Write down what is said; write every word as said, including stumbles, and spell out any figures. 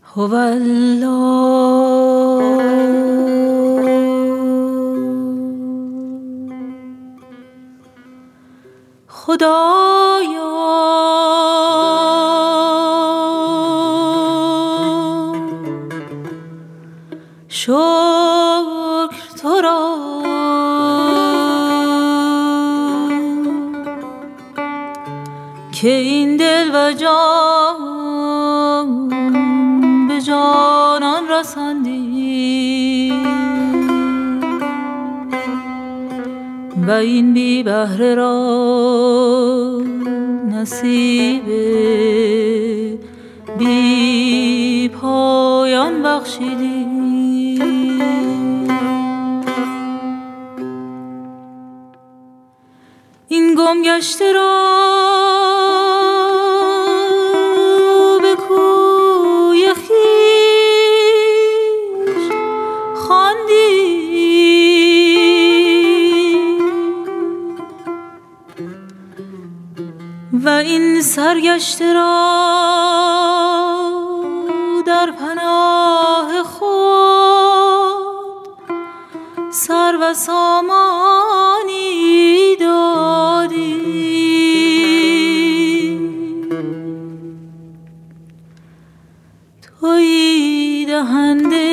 هو الله خدایا شکر تو را که این دل و جان به جانان رساندی و این بی بهره را نصیب بی پایان بخشیدی. این گم گشته را به کوی خویش خواندی و این سرگشته را در پناه خود سر و سامانی دادی. تویی دهنده